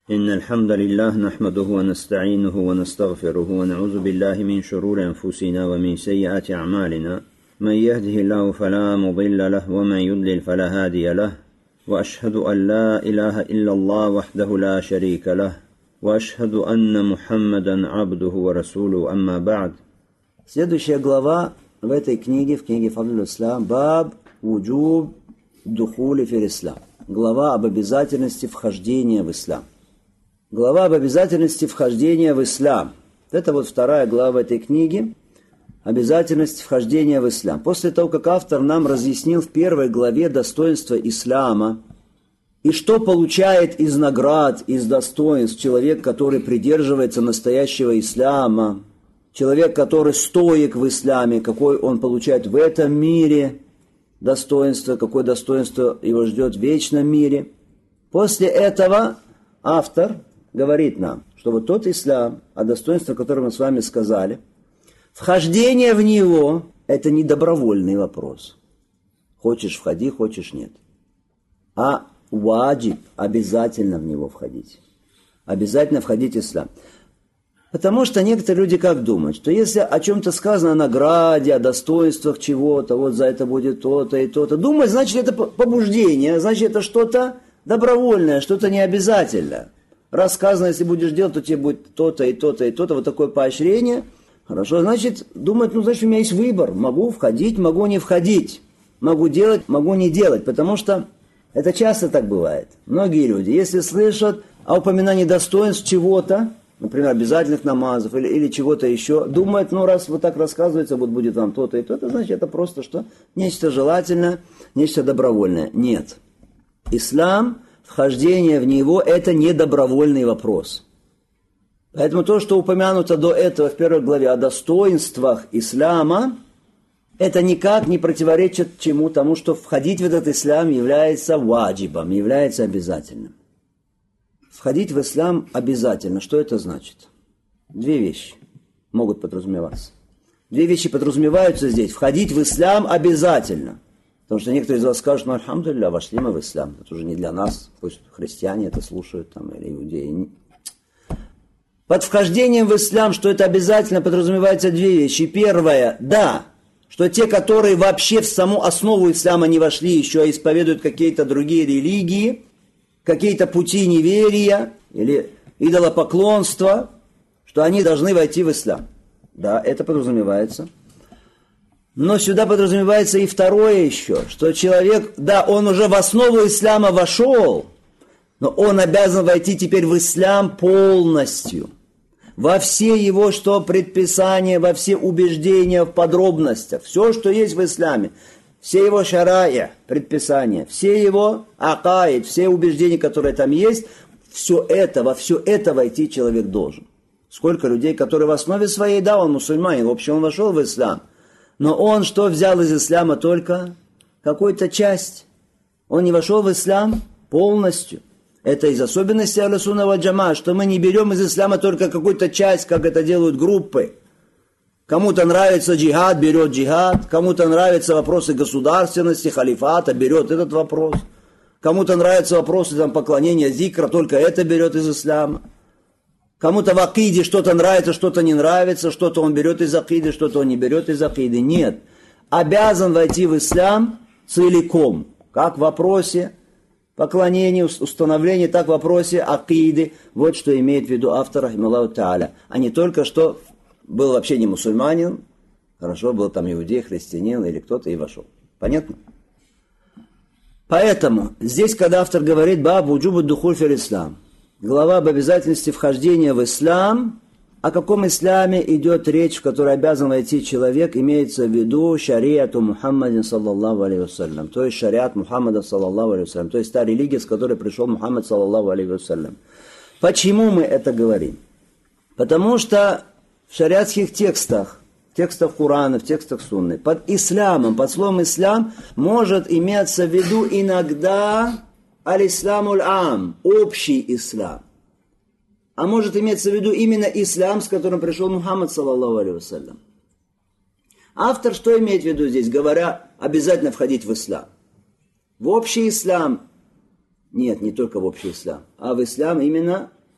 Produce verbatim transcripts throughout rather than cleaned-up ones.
إن الحمد لله نحمده ونستعينه ونستغفره ونعوذ بالله من شرور أنفسنا ومن سيئات أعمالنا من يهده الله فلا مضل له ومن يضلل فلا هادي له وأشهد أن لا إله إلا الله وحده لا شريك له وأشهد أن محمدا عبده ورسوله أما بعد. Следующая глава в этой книге, в книге Фадль Ислам, Баб Вуджуб Духули фил Ислам. Глава об обязательности вхождения в ислам. Глава об обязательности вхождения в ислам. Это вот вторая глава этой книги. Обязательность вхождения в ислам. После того, как автор нам разъяснил в первой главе достоинства ислама и что получает из наград, из достоинств человек, который придерживается настоящего ислама, человек, который стоик в исламе, какой он получает в этом мире достоинство, какое достоинство его ждет в вечном мире. После этого автор говорит нам, что вот тот ислам, о достоинстве, о котором мы с вами сказали, вхождение в него – это не добровольный вопрос. Хочешь – входи, хочешь – нет. А ваджиб – обязательно в него входить. Обязательно входить в ислам. Потому что некоторые люди как думают, что если о чем-то сказано, о награде, о достоинствах чего-то, вот за это будет то-то и то-то, думать, значит, это побуждение, значит, это что-то добровольное, что-то необязательное. Раз сказано, если будешь делать, то тебе будет то-то и то-то и то-то, вот такое поощрение. Хорошо, значит, думать, ну, значит, у меня есть выбор. Могу входить, могу не входить. Могу делать, могу не делать. Потому что это часто так бывает. Многие люди, если слышат о упоминании достоинств чего-то, например, обязательных намазов или, или чего-то еще, думают, ну, раз вот так рассказывается, вот будет вам то-то и то-то, значит, это просто что? Нечто желательное, нечто добровольное. Нет. Ислам, вхождение в него – это не добровольный вопрос. Поэтому то, что упомянуто до этого в первой главе о достоинствах ислама, это никак не противоречит чему тому, что входить в этот ислам является ваджибом, является обязательным. Входить в ислам обязательно. Что это значит? Две вещи могут подразумеваться. Две вещи подразумеваются здесь. Входить в ислам обязательно. Потому что некоторые из вас скажут, ну, альхамдулилля, вошли мы в ислам. Это уже не для нас. Пусть христиане это слушают, там, или иудеи. Под вхождением в ислам, что это обязательно, подразумеваются две вещи. Первое, да, что те, которые вообще в саму основу ислама не вошли еще, а исповедуют какие-то другие религии, какие-то пути неверия или идолопоклонства, что они должны войти в ислам. Да, это подразумевается. Но сюда подразумевается и второе еще, что человек, да, он уже в основу ислама вошел, но он обязан войти теперь в ислам полностью. Во все его, что предписания, во все убеждения в подробностях, все, что есть в исламе, все его шарая, предписания, все его акаид, все убеждения, которые там есть, все это, во все это войти человек должен. Сколько людей, которые в основе своей, да, он мусульманин, в общем, он вошел в ислам, но он что взял из ислама? Только какую-то часть. Он не вошел в ислам полностью. Это из особенностей Ахлю Сунна валь Джамаа, что мы не берем из ислама только какую-то часть, как это делают группы. Кому-то нравится джихад, берет джихад. Кому-то нравятся вопросы государственности, халифата, берет этот вопрос. Кому-то нравятся вопросы там, поклонения зикра, только это берет из ислама. Кому-то в акиде что-то нравится, что-то не нравится, что-то он берет из акиды, что-то он не берет из акиды. Нет. Обязан войти в ислам целиком. Как в вопросе поклонения, установления, так в вопросе акиды. Вот что имеет в виду автор, рахималлаху тааля. А не только что был вообще не мусульманин, хорошо, был там иудей, христианин или кто-то и вошел. Понятно? Поэтому здесь, когда автор говорит «Баб вуджубу духуль фил ислам», глава об обязательности вхождения в ислам, о каком исламе идет речь, в которой обязан войти человек, имеется в виду шариату Мухаммадин саллаллаху алейхи вассалям, то есть шариат Мухаммада саллаллаху алейхи вассалям, то есть та религия, с которой пришел Мухаммад саллаллаху алейхи вассалям. Почему мы это говорим? Потому что в шариатских текстах, в текстах Корана, в текстах Сунны, под исламом, под словом ислам может иметься в виду иногда аль-исламу аль-ам, общий ислам. А может иметься в виду именно ислам, с которым пришел Мухаммад, саллаллаху алейхи вассалям. Автор что имеет в виду здесь, говоря, обязательно входить в ислам? В общий ислам. Нет, не только в общий ислам, а в ислам именно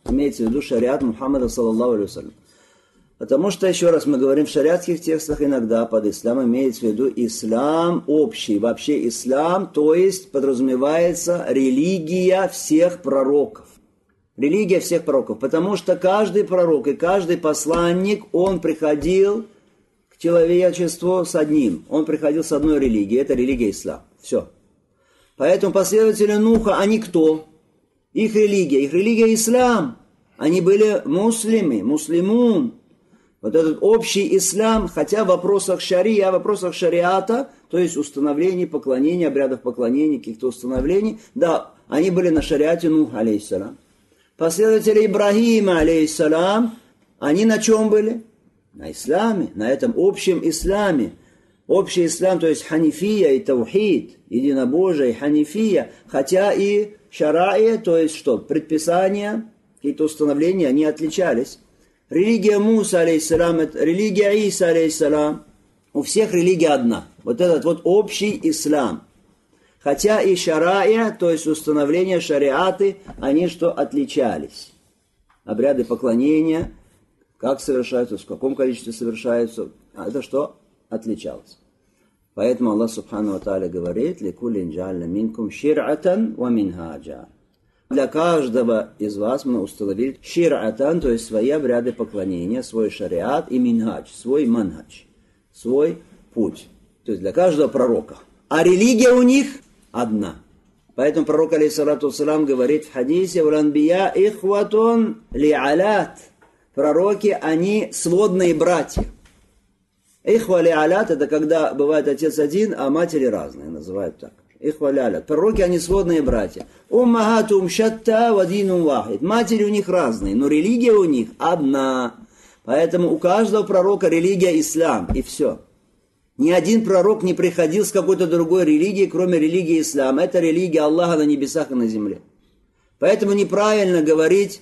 Имеется в виду шариат Мухаммада, саллаллаху алейхи вассалям. Потому что, еще раз, мы говорим, в шариатских текстах иногда под ислам имеется в виду ислам общий. Вообще ислам, то есть подразумевается религия всех пророков. Религия всех пророков. Потому что каждый пророк и каждый посланник, он приходил к человечеству с одним. Он приходил с одной религией. Это религия ислам. Все. Поэтому последователи Нуха, они кто? Их религия. Их религия ислам. Они были муслимы, муслимун. Вот этот общий ислам, хотя в вопросах шария, в вопросах шариата, то есть установлений, поклонений, обрядов поклонения, каких-то установлений, да, они были на шариате Нух, алейхиссалам. Последователи Ибрахима, алейхиссалам, они на чем были? На исламе, на этом общем исламе. Общий ислам, то есть ханифия и таухид, единобожие, ханифия, хотя и шарая, то есть что, предписания, какие-то установления, они отличались. Религия Муса, алейхиссалам, религия Иса, алейхиссалам, у всех религия одна. Вот этот вот общий ислам. Хотя и шарая, то есть установления шариаты, они что, отличались. Обряды поклонения, как совершаются, в каком количестве совершаются, это что? Отличалось. Поэтому Аллах Субхану ва Тааля говорит: «Ликуллин джа'альна минкум шир'атан ва минхаджа». Для каждого из вас мы установили шир'атан, то есть свои обряды поклонения, свой шариат, и минхадж, свой манхадж, свой путь. То есть для каждого пророка. А религия у них одна. Поэтому пророк, алейхиссалату вассалам, говорит в хадисе: «Валанбия ихватун ли'алат». Пророки, они сводные братья. Ихва ли'алат — это когда бывает отец один, а матери разные, называют так. Ихва ли'алат. Пророки, они сводные братья. Уммахатум шатта ва динум вахид. Матери у них разные, но религия у них одна. Поэтому у каждого пророка религия ислам, и все. Ни один пророк не приходил с какой-то другой религией, кроме религии ислам. Это религия Аллаха на небесах и на земле. Поэтому неправильно говорить,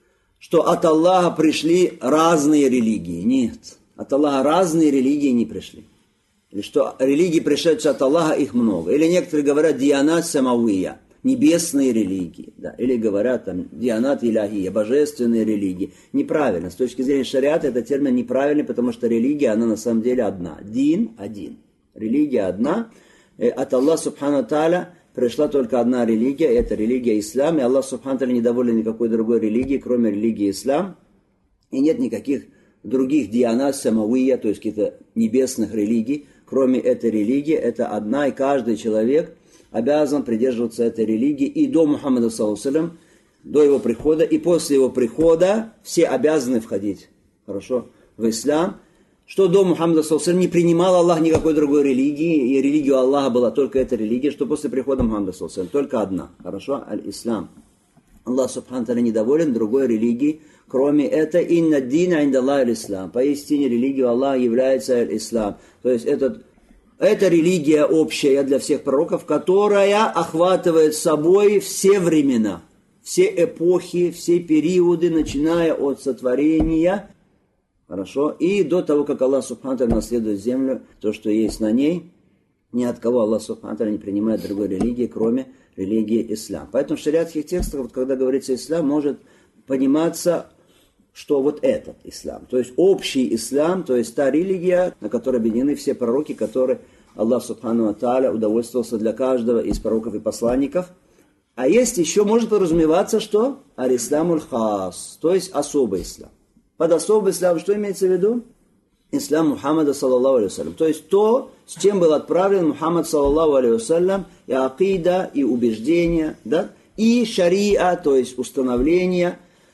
что от Аллаха пришли разные религии. Нет. От Аллаха разные религии не пришли. Или что религии, пришедшие от Аллаха, их много. Или некоторые говорят дианат самавия, небесные религии. Да. Или говорят там дианат иляхия, божественные религии. Неправильно. С точки зрения шариата этот термин неправильный, потому что религия, она на самом деле одна. Дин один. Религия одна. От Аллаха Субхану Тааля пришла только одна религия, это религия ислам. И Аллах Субхану Тааля недоволен никакой другой религии, кроме религии ислам. И нет никаких других дианат самавия, то есть каких-то небесных религий, кроме этой религии. Это одна, и каждый человек обязан придерживаться этой религии и до Мухаммада, саллаллаху алейхи ва саллям, до его прихода, и после его прихода все обязаны входить, хорошо, в ислам. Что до Мухаммада, саллаллаху алейхи ва саллям, не принимал Аллах никакой другой религии, и религия Аллаха была только эта религия, что после прихода Мухаммада, саллаллаху алейхи ва саллям, только одна, хорошо, аль-ислам. Аллах Субхану Тааля недоволен другой религии, кроме этой. Инна дина инда Аллахи аль-ислам. Поистине религия Аллаха является аль-ислам. То есть этот, это религия общая для всех пророков, которая охватывает собой все времена, все эпохи, все периоды, начиная от сотворения, хорошо, и до того, как Аллах Субхану Тааля наследует землю, то, что есть на ней. Ни от кого Аллах Субхану Тааля не принимает другой религии, кроме религии ислам. Поэтому в шариатских текстах, вот, когда говорится ислам, может пониматься, что вот этот ислам, то есть общий ислам, то есть та религия, на которой объединены все пророки, которые Аллах Субхану Тааля удовольствовался для каждого из пророков и посланников. А есть еще, может подразумеваться, что аль-исламуль хас, то есть особый ислам. Под особый ислам что имеется в виду? Ислам Мухаммада, саллаллаху алейхи ва саллям. То есть то, с чем был отправлен Мухаммад, саллаллаху алейхи ва саллям, и акида, и убеждения, да, и шариа, то есть установление.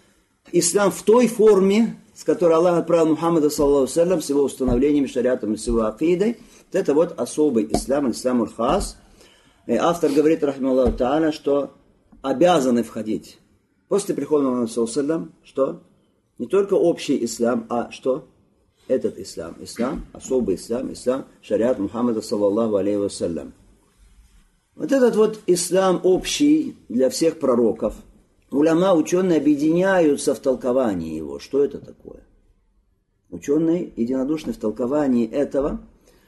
Ислам в той форме, с которой Аллах отправил Мухаммада, саллаллаху алейхи ва саллям, с его установлениями, шариатом и с его акидой. Вот это вот особый ислам, ислам аль-хас. И автор говорит, рахималлаху та'аля, что обязаны входить после прихода Мухаммада, саллаллаху алейхи ва саллям, что не только общий ислам, а что? Этот ислам, ислам, особый ислам, ислам, шариат Мухаммада, саллаллаху алейхи ва саллям. Вот этот вот ислам общий для всех пророков, уляма, ученые объединяются в толковании его. Что это такое? Ученые единодушны в толковании этого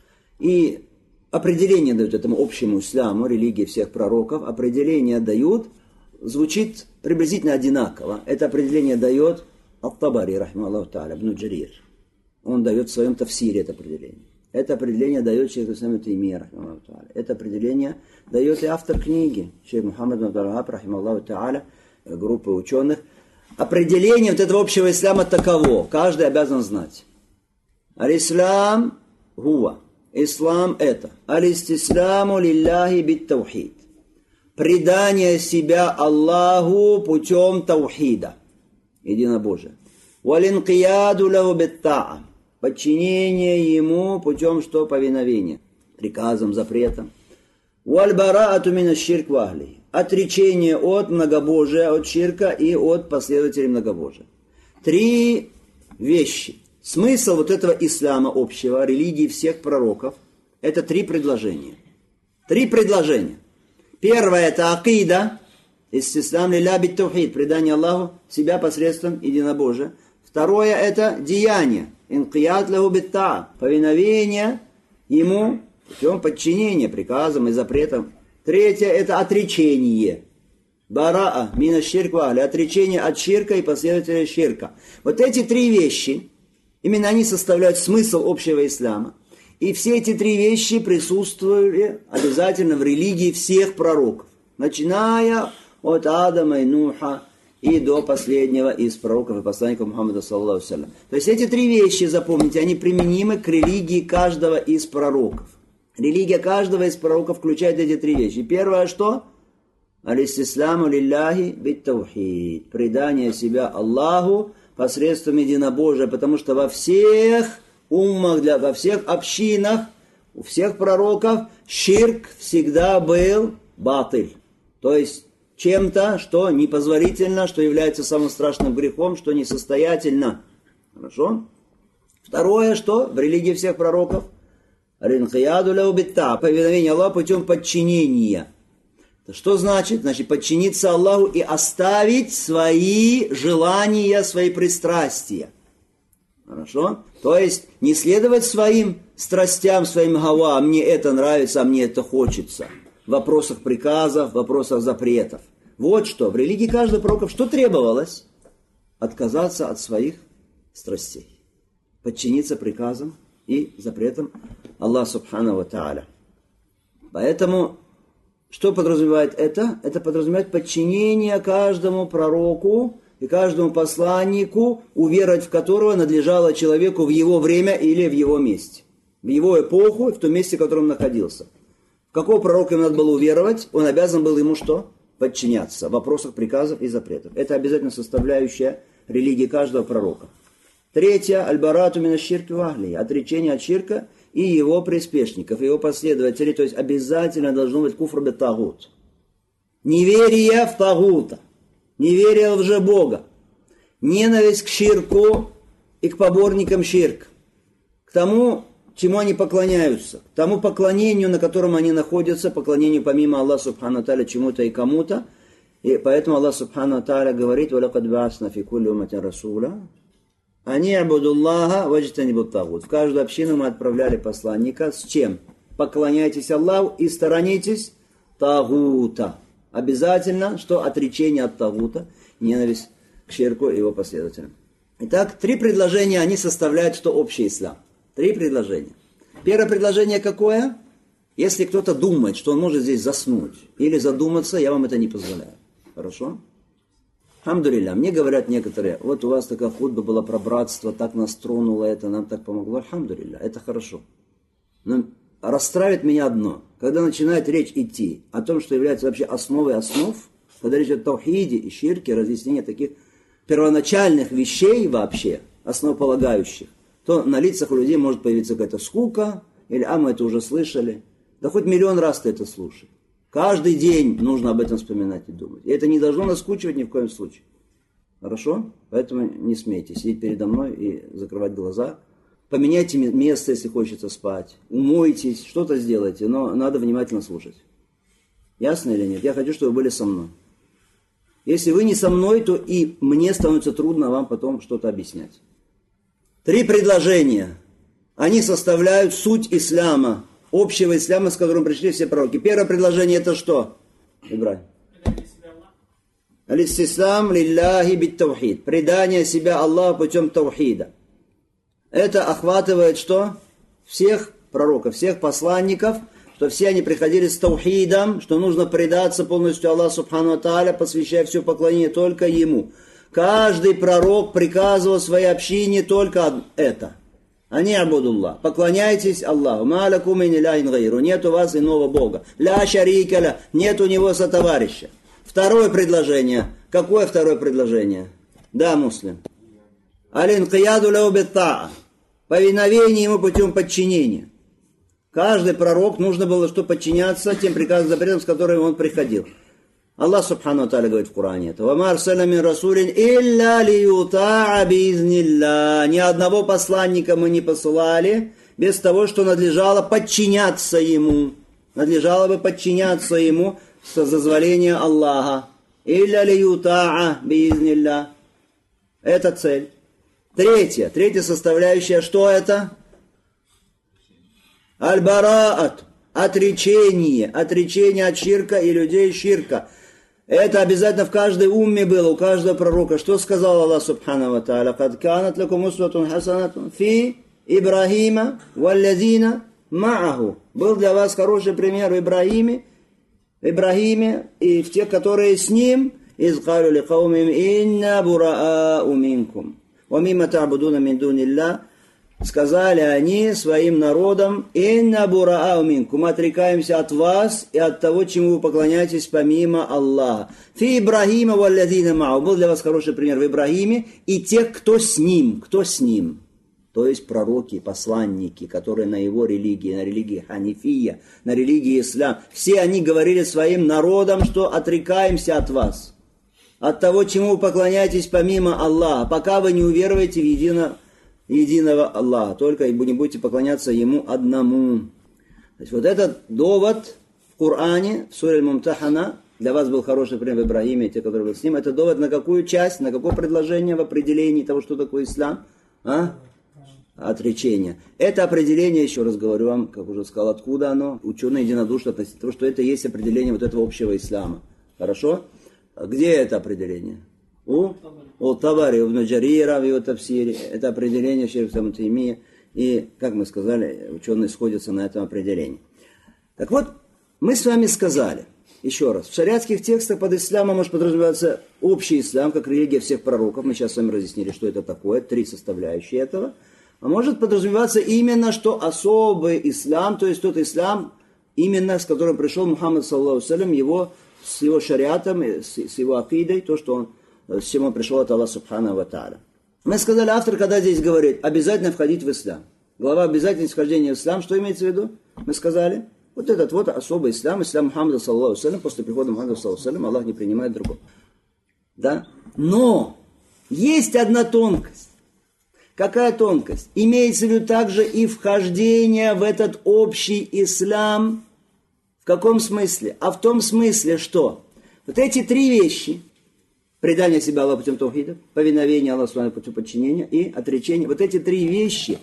и определение дают этому общему исламу, религии всех пророков, определение дают звучит приблизительно одинаково. Это определение дает Ат-Табари, рахимахуллаху та'аля, Ибн Джарир. Он дает в своем тафсире это определение. Это определение дает шейх Ислам ибн Таймия, рахимахуллаху та'аля. Это определение дает и автор книги, шейх Мухаммад ибн Абдул-Ваххаб, рахимахуллаху та'аля, группы ученых. Определение вот этого общего ислама таково. Каждый обязан знать. Аль-Ислам гуа. Ислам это. Аль-Истисляму лилляхи бит-таухид. Предание себя Аллаху путем таухида. Единобожие. Валинкияду лаху бит-та'а. Подчинение ему путем что? Повиновения. Приказам, запретам. Валь-бараату мина ширк вахли. Отречение от многобожия, от ширка и от последователей многобожия. Три вещи. Смысл вот этого ислама общего, религии всех пророков, это три предложения. Три предложения. Первое это акида, истислам лилля бит-таухид, предание Аллаху себя посредством единобожия. Второе это деяние, инкияд лаху бит-та'а, повиновение ему путем подчинения приказам и запретам. Третье – это отречение. Бараа, мина ширк вахли, отречение от ширка и последователей ширка. Вот эти три вещи, именно они составляют смысл общего ислама. И все эти три вещи присутствовали обязательно в религии всех пророков. Начиная от Адама и Нуха и до последнего из пророков и посланников Мухаммада, саллаллаху алейхи ва саллям. То есть эти три вещи, запомните, они применимы к религии каждого из пророков. Религия каждого из пророков включает эти три вещи. Первое что? Аль-Истисляму лилляхи бит-таухид. Предание себя Аллаху посредством единобожия. Потому что во всех уммах, для, во всех общинах, у всех пророков ширк всегда был батыль. То есть чем-то, что непозволительно, что является самым страшным грехом, что несостоятельно. Хорошо? Второе что? В религии всех пророков повиновение Аллаху путем подчинения. Что значит? Значит, подчиниться Аллаху и оставить свои желания, свои пристрастия. Хорошо? То есть, не следовать своим страстям, своим гава, а мне это нравится, а мне это хочется. В вопросах приказов, в вопросах запретов. Вот что. В религии каждого пророка что требовалось? Отказаться от своих страстей. Подчиниться приказам и запретам Аллаха Субхану ва Тааля. Поэтому, что подразумевает это? Это подразумевает подчинение каждому пророку и каждому посланнику, уверовать в которого надлежало человеку в его время или в его месте. В его эпоху, в том месте, в котором он находился. В какого пророка ему надо было уверовать, он обязан был ему что? Подчиняться в вопросах приказов и запретов. Это обязательно составляющая религии каждого пророка. Третье, аль-барату мина ширки вахли, отречение от ширка и его приспешников, его последователей, то есть обязательно должно быть куфр бит-тагут. Неверие в тагута, неверие в лжебога, ненависть к ширку и к поборникам ширка, к тому, чему они поклоняются, к тому поклонению, на котором они находятся, поклонению помимо Аллаха Субхану Тааля чему-то и кому-то. И поэтому Аллах Субхану Тааля говорит: «Валакад баасна фи кулли умматин расуля». Они абудуллаха ваджтанибут тагут. В каждую общину мы отправляли посланника. С чем? Поклоняйтесь Аллаху и сторонитесь тагута. Обязательно, что отречение от тагута, ненависть к ширку и его последователям. Итак, три предложения, они составляют что общий ислам. Три предложения. Первое предложение какое? Если кто-то думает, что он может здесь заснуть или задуматься, я вам это не позволяю. Хорошо? Альхамдулилля, мне говорят некоторые: вот у вас такая хутба была про братство, так нас тронуло это, нам так помогло. Альхамдулилля, это хорошо. Но расстраивает меня одно. Когда начинает речь идти о том, что является вообще основой основ, когда речь идет о таухиде и ширке, разъяснение таких первоначальных вещей вообще, основополагающих, то на лицах у людей может появиться какая-то скука, или «а, мы это уже слышали». Да хоть миллион раз ты это слушай. Каждый день нужно об этом вспоминать и думать. И это не должно наскучивать ни в коем случае. Хорошо? Поэтому не смейте сидеть передо мной и закрывать глаза. Поменяйте место, если хочется спать. Умойтесь, что-то сделайте, но надо внимательно слушать. Ясно или нет? Я хочу, чтобы вы были со мной. Если вы не со мной, то и мне становится трудно вам потом что-то объяснять. Три предложения. Они составляют суть ислама. Общего ислама, с которым пришли все пророки. Первое предложение это что? Ибрахим. Алистислам лилляхи бит-таухид. Предание себя Аллаху путем таухида. Это охватывает что? Всех пророков, всех посланников, что все они приходили с таухидом, что нужно предаться полностью Аллаху субхану ва тааля, посвящая все поклонение только Ему. Каждый пророк приказывал своей общине только это. Ани абудуллах. Поклоняйтесь Аллаху. Ма лакум мин илахин гайру. Нет у вас иного Бога. Ля шарика ля. Нет у него сотоварища. Второе предложение. Какое второе предложение? Да, муслим. Аль-инқияду ляу бит-таа. Повиновение ему путем подчинения. Каждый пророк нужно было что подчиняться тем приказам, запретам, с которыми он приходил. Аллах субхану ва тааля говорит в Коране это. «Ва ма арсална мин расулин илля лиютаа биизнилля». Ни одного посланника мы не посылали без того, что надлежало подчиняться ему. Надлежало бы подчиняться ему с дозволения Аллаха. «Илля лиютаа биизнилля». Это цель. Третья, третья составляющая, что это? Аль-бараат, отречение, отречение от ширка и людей ширка. Это обязательно в каждой умме было, у каждого пророка. Что сказал Аллах субхану ва тааля? «Кад канат лакум усватун хасанатун фи Ибрахима валлазина ма'аху». Был для вас хороший пример в Ибрахиме, Ибрахиме и в тех, которые с ним. «Из калю ли каумим инна бураау минкум». «Вамима та'будуна мин дунилля». Сказали они своим народам: «Инна бураау минкум». Мы отрекаемся от вас и от того, чему вы поклоняетесь помимо Аллаха. «Фи Ибрахима валлазина ма'у». Был для вас хороший пример в Ибрахиме и тех, кто с ним. Кто с ним? То есть пророки, посланники, которые на его религии, на религии Ханифия, на религии Ислам. Все они говорили своим народам, что отрекаемся от вас. От того, чему вы поклоняетесь помимо Аллаха, пока вы не уверуете в едино, единого Аллаха, только и не будете поклоняться Ему одному. То есть вот этот довод в Коране, в суре Аль-Мумтахана, для вас был хороший пример в Ибрахиме, те, которые были с ним, это довод на какую часть, на какое предложение в определении того, что такое ислам? А? Отречение. Это определение, еще раз говорю вам, как уже сказал, откуда оно, ученые единодушно относятся к тому, что это есть определение вот этого общего ислама. Хорошо? Где это определение? У, у Табари, у Наджарира, в его тафсире. Это определение Шейх Ибн Таймия. И, как мы сказали, ученые сходятся на этом определении. Так вот, мы с вами сказали, еще раз, в шариатских текстах под исламом может подразумеваться общий ислам, как религия всех пророков. Мы сейчас с вами разъяснили, что это такое, три составляющие этого. А может подразумеваться именно, что особый ислам, то есть тот ислам, именно с которым пришел Мухаммад, саллаллаху алейхи, его с его шариатом, с, с его акидой, то, что он, с чем он пришел от Аллаха субхану ва тааля. Мы сказали, автор, когда здесь говорит, обязательно входить в ислам. Глава обязательность вхождения в ислам, что имеется в виду? Мы сказали, вот этот вот особый ислам, ислам Мухаммада, саллаллаху алейхи, после прихода Мухаммада, саллаллаху алейхи, Аллах не принимает другого. Да? Но есть одна тонкость. Какая тонкость? Имеется в виду также и вхождение в этот общий ислам. В каком смысле? А в том смысле, что вот эти три вещи, предание себя Аллаху путем таухида, повиновение Аллаху путем подчинения и отречение, вот эти три вещи,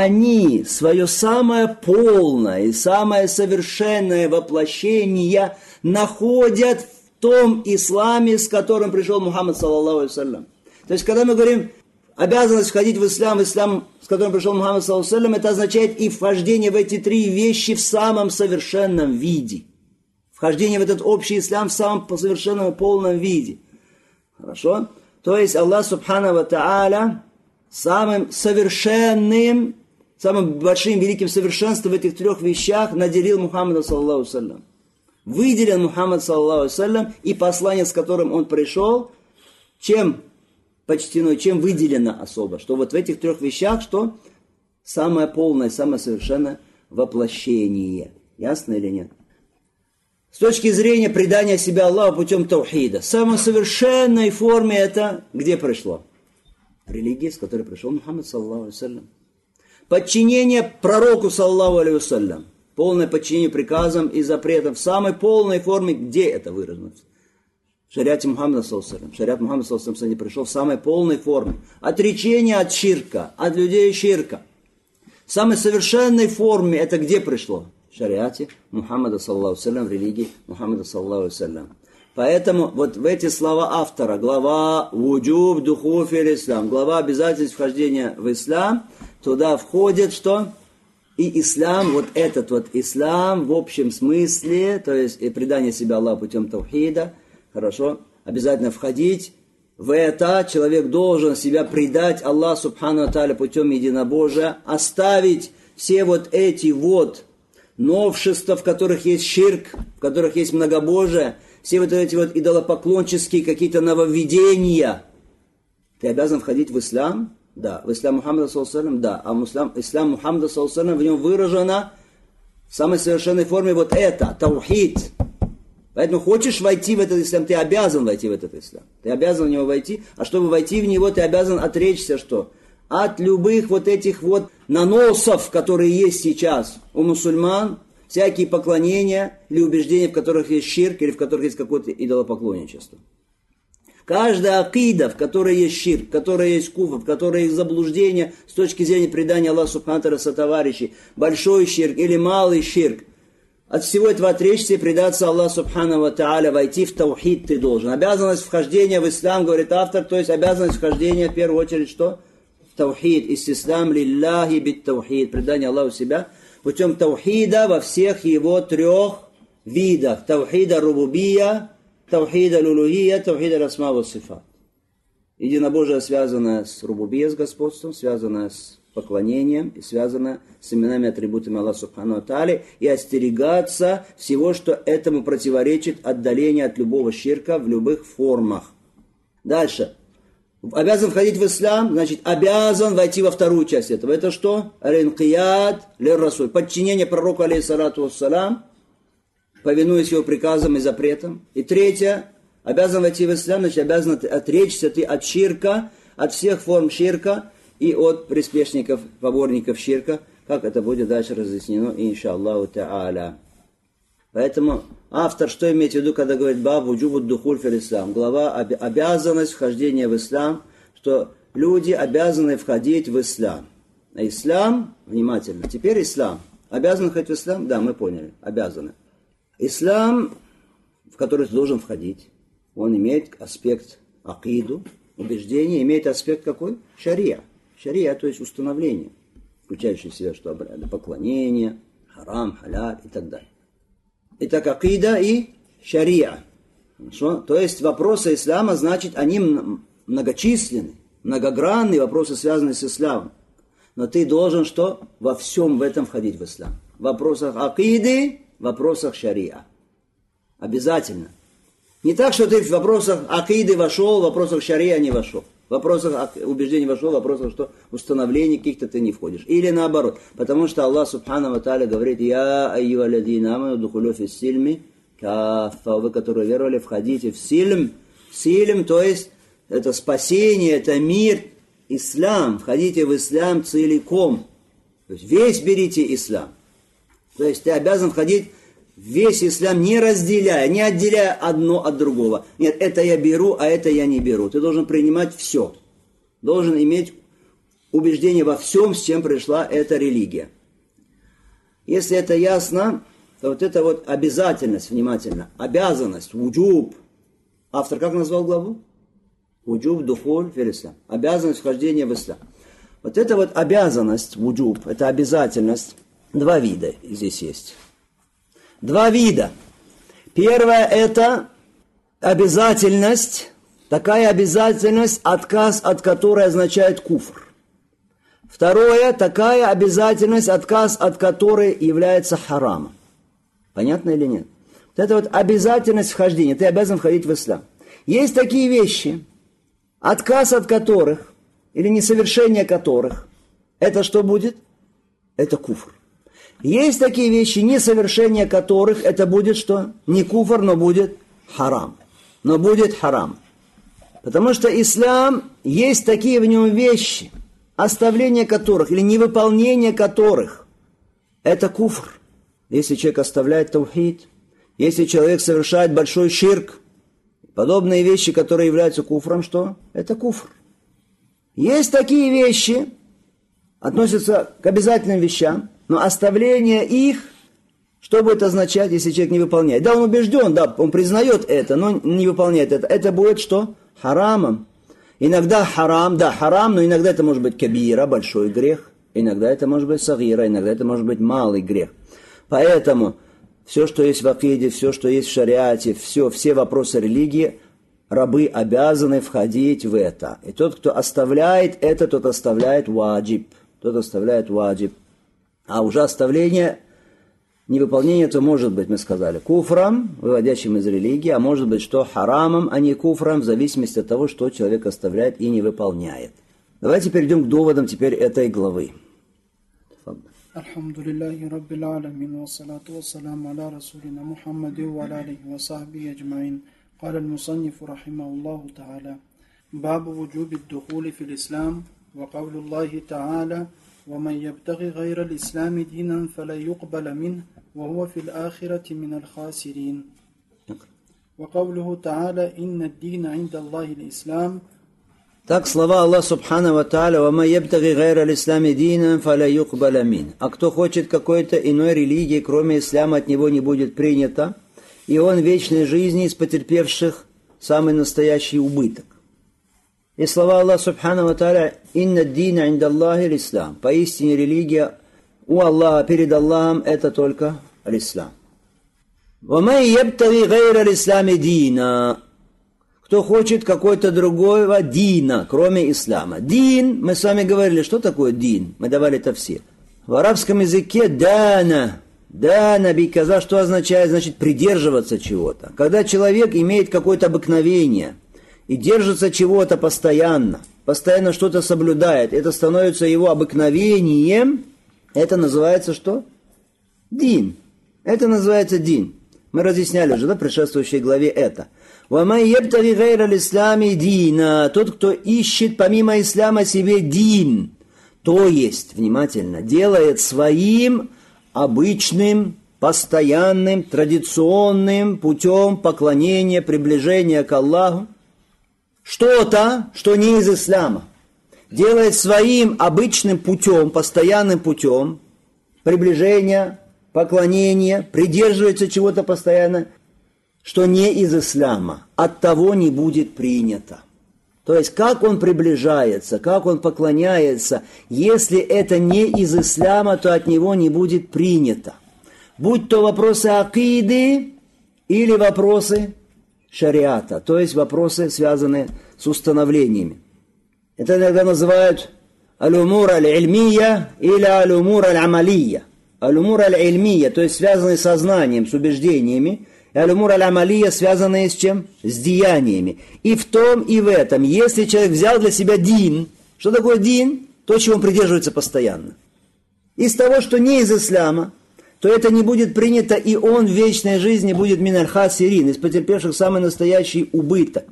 они свое самое полное и самое совершенное воплощение находят в том исламе, с которым пришел Мухаммад, саллаллаху алейхи. То есть, когда мы говорим обязанность входить в ислам, ислам, с которым пришел Мухаммад, саллаллаху алейхи, это означает и вхождение в эти три вещи в самом совершенном виде. Вхождение в этот общий ислам в самом совершенном и полном виде. Хорошо? То есть Аллах субхану ва тааля самым совершенным, самым большим великим совершенством в этих трех вещах наделил Мухаммада, саллаллаху алейхи. Выделил Мухаммад, саллаллаху алейхи, и послание, с которым он пришел, чем почтено, чем выделено особо, что вот в этих трех вещах, что самое полное, самое совершенное воплощение. Ясно или нет? С точки зрения предания себя Аллаху путем таухида, в самой совершенной форме это где пришло? Религия, с которой пришел Мухаммад, саллаллаху алейхи. Подчинение пророку, саллаллаху алейхи. Полное подчинение приказам и запретам в самой полной форме, где это выражено? В шариате Мухаммада, саллаллаху алейхи. Шариат Мухаммада, саллаллаху алейхи, пришел в самой полной форме. Отречение от ширка, от людей ширка. В самой совершенной форме это где пришло? В шариате Мухаммада, саллаллаху алейхи, в религии Мухаммада, саллаллаху алейхи. Поэтому вот в эти слова автора, глава «Вуджуб духул фил ислам», глава обязательств вхождения в ислам, туда входит что? И ислам, вот этот вот ислам в общем смысле, то есть и предание себя Аллаху путем таухида, хорошо, обязательно входить в это. Человек должен себя предать Аллаху субхану ва тааля путем единобожия, оставить все вот эти вот новшества, в которых есть ширк, в которых есть многобожие, все вот эти вот идолопоклонческие какие-то нововведения. Ты обязан входить в ислам? Да. В ислам Мухаммада саллаллаху алейхи ва саллям? Да. А в ислам, ислам Мухаммада саллаллаху алейхи ва саллям, в нем выражено в самой совершенной форме вот это, таухид. Поэтому хочешь войти в этот ислам, ты обязан войти в этот ислам. Ты обязан в него войти, а чтобы войти в него, ты обязан отречься что? От любых вот этих вот наносов, которые есть сейчас у мусульман, всякие поклонения или убеждения, в которых есть ширк или в которых есть какое-то идолопоклонничество. Каждая акида, в которой есть ширк, в которой есть куфр, в которой есть заблуждение с точки зрения предания Аллаху субхану ва тааля сотоварищей, большой ширк или малый ширк, от всего этого отречься и предаться Аллаху субхану ва тааля, войти в таухид ты должен. Обязанность вхождения в ислам, говорит автор, то есть обязанность вхождения в первую очередь что? В таухид. Истислам лилляхи бит таухид. Предание Аллаху себя путем таухида во всех его трех видах. Таухида рубубия, таухида лулухия, таухида расма ва сифат. Единобожие связано с рубубия, с господством, связано с поклонением и связано с именами и атрибутами Аллаха субхану ва тааля, и остерегаться всего, что этому противоречит, отдаление от любого ширка в любых формах. Дальше. Обязан входить в ислам, значит, обязан войти во вторую часть этого. Это что? Аль-инқияд лир-расуль. Подчинение пророку, алейхиссалату вассалам, повинуясь его приказам и запретам. И третье. Обязан войти в ислам, значит, обязан отречься ты от ширка, от всех форм ширка и от приспешников, поборников ширка, как это будет дальше разъяснено, иншаллаху та'аля. Поэтому автор что имеет в виду, когда говорит «Баб вуджубу духуль фил ислам»? Глава обязанность вхождения в ислам, что люди обязаны входить в ислам. А ислам, внимательно, теперь ислам. Обязаны входить в ислам? Да, мы поняли, обязаны. Ислам, в который ты должен входить, он имеет аспект акиду, убеждения, имеет аспект какой? Шария. Шария, то есть установление, включающее в себя что обряды поклонения, харам, халяль и так далее. Итак, акида и шария. Хорошо? То есть вопросы ислама, значит, они многочисленны, многогранные вопросы, связанные с исламом. Но ты должен что? Во всем в этом входить в ислам. В вопросах акиды, в вопросах шария. Обязательно. Не так, что ты в вопросах акиды вошел, в вопросах шария не вошел. В вопросах убеждений вошел, в вопросах что установления каких-то ты не входишь. Или наоборот. Потому что Аллах субхану ва тааля говорит: «Я айюа ладина аману духулю фис сильми каффа». Вы, которые веровали, входите в сильм. Сильм, то есть это спасение, это мир, ислам. Входите в ислам целиком. То есть весь берите ислам. То есть ты обязан входить весь ислам, не разделяя, не отделяя одно от другого. Нет, это я беру, а это я не беру. Ты должен принимать все. Должен иметь убеждение во всем, с чем пришла эта религия. Если это ясно, то вот это вот обязательность, внимательно, обязанность, вуджуб. Автор как назвал главу? Вуджуб духуль фил ислам. Обязанность вхождения в ислам. Вот это вот обязанность, вуджуб, это обязательность. Два вида здесь есть. Два вида. Первое – это обязательность, такая обязательность, отказ от которой означает куфр. Второе – такая обязательность, отказ от которой является харамом. Понятно или нет? Вот это вот обязательность вхождения. Ты обязан входить в ислам. Есть такие вещи, отказ от которых, или несовершение которых, это что будет? Это куфр. Есть такие вещи, несовершение которых, это будет что? Не куфр, но будет харам. Но будет харам. Потому что ислам, есть такие в нем вещи, оставление которых, или невыполнение которых, это куфр. Если человек оставляет таухид, если человек совершает большой ширк, подобные вещи, которые являются куфром, что? Это куфр. Есть такие вещи, относятся к обязательным вещам, но оставление их Что будет означать, если человек не выполняет? Да, он убежден, да, он признает это, но не выполняет это. Это будет что? Харамом. Иногда харам, да, харам, но иногда это может быть кабира, большой грех. Иногда это может быть сагира, иногда это может быть малый грех. Поэтому все, что есть в акиде, все, что есть в шариате, все, все вопросы религии, рабы обязаны входить в это. И тот, кто оставляет это, тот оставляет ваджиб. Тот оставляет ваджиб. А уже оставление... Невыполнение это может быть, мы сказали, куфром, выводящим из религии, а может быть, что харамом, а не куфром, в зависимости от того, что человек оставляет и не выполняет. Давайте перейдем к доводам теперь этой главы. Алхамдулиллахи Раббил Аламин, вассалату вассаламу аля расулина Мухаммаду ва аля алихи ва сахбихи аджмаин. قال المصنف رحمه الله تعالى باب وجوب الدخول في الإسلام وقول الله تعالى ومن يبتغي غير الإسلام دينا فلن يقبل منه وهو في الآخرة من الخاسرين وقوله تعالى إن الدين عند الله الإسلام. Так слова Аллах Субхану ва Тааля «Ва ман ябтаги гайра аль-ислами динан фаля юкбаля мин». А кто хочет какой-то иной религии, кроме ислама, от него не будет принято, и он в вечной жизни из потерпевших самый настоящий убыток. И слова Аллаха Субхану ва Тааля «Инна ад-дина инда Аллахи аль-ислам». Поистине религия у Аллаха, перед Аллахом, это только аль-ислам. «Ва ман ябтаги гайра аль-ислами дина». Кто хочет какой-то другого дина, кроме ислама. Дин, мы с вами говорили, что такое дин? Мы давали тавсир. В арабском языке дана, дана биказа, что означает? Значит, придерживаться чего-то. Когда человек имеет какое-то обыкновение и держится чего-то постоянно, постоянно что-то соблюдает, это становится его обыкновением, это называется что? Дин. Это называется дин. Мы разъясняли уже, да, в предшествующей главе это. «Вамай ябтаги гайра аль-ислами дина». Тот, кто ищет помимо ислама себе дин, то есть, внимательно, делает своим обычным, постоянным, традиционным путем поклонения, приближения к Аллаху что-то, что не из ислама. Делает своим обычным путем, постоянным путем приближения, поклонения, придерживается чего-то постоянно, что не из ислама, от того не будет принято. То есть, как он приближается, как он поклоняется, если это не из ислама, то от него не будет принято. Будь то вопросы акиды или вопросы шариата, то есть вопросы, связанные с установлениями. Это иногда называют аль-умур аль-ильмия или аль-умур аль-амалия. Аль-умур аль-ильмия, то есть связанные со знанием, с убеждениями, и аль-умур аль-амалия, связанные с чем? С деяниями. И в том, и в этом. Если человек взял для себя дин, что такое дин? То, чего он придерживается постоянно. Из того, что не из ислама, то это не будет принято, и он в вечной жизни будет миналь хасирин, из потерпевших самый настоящий убыток.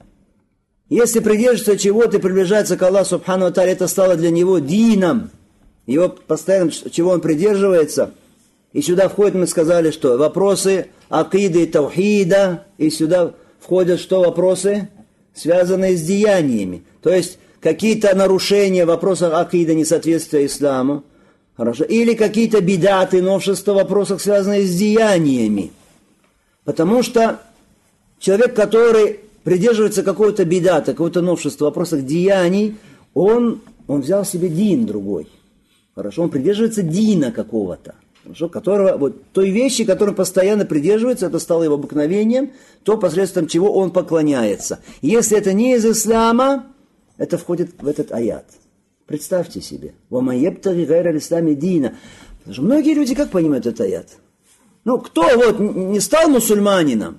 Если придерживается чего-то и приближается к Аллаху Субхану ва Тааля, это стало для него дином. Его постоянно, чего он придерживается. И сюда входят, мы сказали, что вопросы акиды и таухида, и сюда входят что вопросы, связанные с деяниями. То есть какие-то нарушения в вопросах акида, несоответствия исламу, хорошо, или какие-то бидаты, новшества в вопросах, связанные с деяниями. Потому что человек, который придерживается какого-то бидата, какого-то новшества в вопросах деяний, он, он взял себе дин другой. Хорошо, он придерживается дина какого-то. Хорошо, которого, вот, той вещи, которой постоянно придерживается, это стало его обыкновением, то посредством чего он поклоняется. Если это не из ислама, это входит в этот аят. Представьте себе. «Ва ман ябтаги гайра аль-ислами дина». Потому что многие люди как понимают этот аят? Ну, кто вот не стал мусульманином,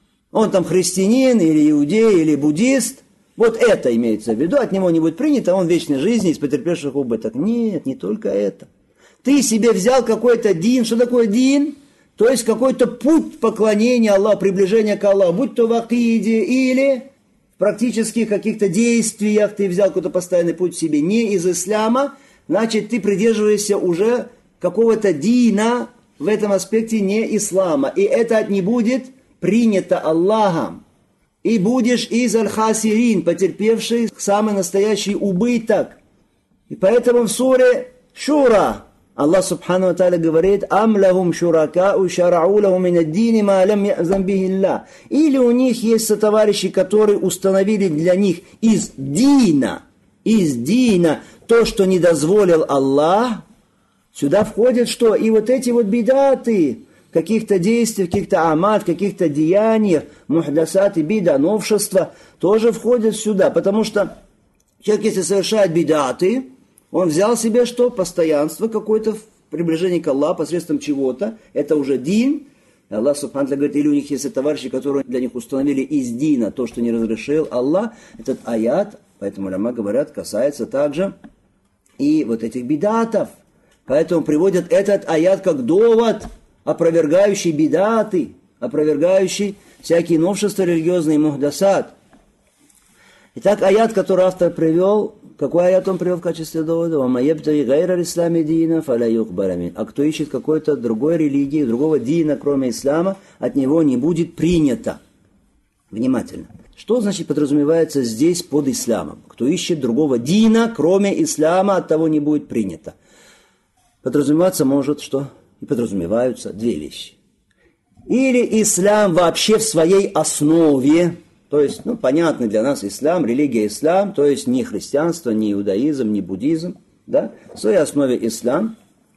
он там христианин, или иудей, или буддист, вот это имеется в виду, от него не будет принято, он в вечной жизни из потерпевших убыток. Нет, не только это. Ты себе взял какой-то дин. Что такое дин? То есть какой-то путь поклонения Аллаху, приближения к Аллаху, будь то в акиде или в практических каких-то действиях ты взял какой-то постоянный путь в себе не из ислама, значит ты придерживаешься уже какого-то дина в этом аспекте не ислама. И это не будет принято Аллахом. И будешь из аль-хасирин, потерпевший самый настоящий убыток. И поэтому в суре Шура Аллах Субхану ва Тааля говорит: «Ам лахум шуракау шарау лахум мин ад-дини ма лам я'зан бихи Аллах». Или у них есть сотоварищи, которые установили для них из дина, из дина то, что не дозволил Аллах. Сюда входит что? И вот эти вот бидаты, каких-то действий, каких-то амат, каких-то деяний, мухдасаты, бида, новшества, тоже входят сюда. Потому что человек, если совершает бидаты, он взял себе что? Постоянство какое-то в приближении к Аллаху посредством чего-то. Это уже дин. Аллах Субхану ва Тааля говорит, или у них есть товарищи, которые для них установили из дина то, что не разрешил Аллах. Этот аят, поэтому уляма говорят, касается также и вот этих бидатов. Поэтому приводят этот аят как довод, опровергающий бидаты, опровергающий всякие новшества религиозные, мухдасат. Итак, аят, который автор привел, какой аят он привел в качестве довода? А кто ищет какой-то другой религии, другого дина, кроме ислама, от него не будет принято. Внимательно. Что значит подразумевается здесь под исламом? Кто ищет другого дина, кроме ислама, от того не будет принято. Подразумеваться может что? И подразумеваются две вещи. Или ислам вообще в своей основе, то есть, ну, понятный для нас ислам, религия ислам, то есть не христианство, не иудаизм, не буддизм, да, в своей основе ислам,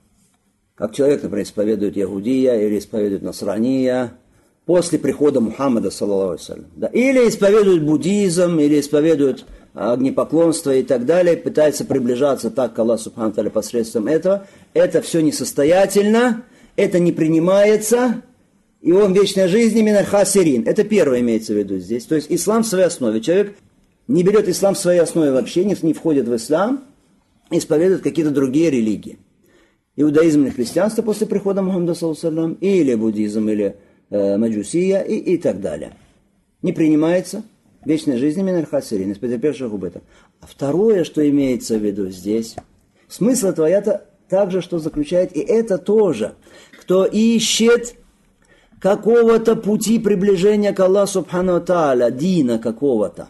как человек, например, исповедует Яхудия или исповедует Насрания, после прихода Мухаммада, саллаллаху алейхи ва саллям, да, или исповедует буддизм, или исповедует огнепоклонство и так далее, пытается приближаться так к Аллаху Субхану ва Тааля посредством этого, это все несостоятельно, это не принимается, и он в вечной жизни миналь хасирин. Это первое имеется в виду здесь. То есть ислам в своей основе. Человек не берет ислам в своей основе вообще, не, не входит в ислам, исповедует какие-то другие религии. Иудаизм или христианство после прихода Мухаммада, саллаллаху алейхи ва саллям, или буддизм, или э, маджусия, и, и так далее. Не принимается в вечной жизни миналь хасирин, из потерпевших убыток. А второе, что имеется в виду здесь, смысл этого аята также, что заключает, и это тоже, кто ищет какого-то пути приближения к Аллаху Субхану ва Тааля, дина какого-то.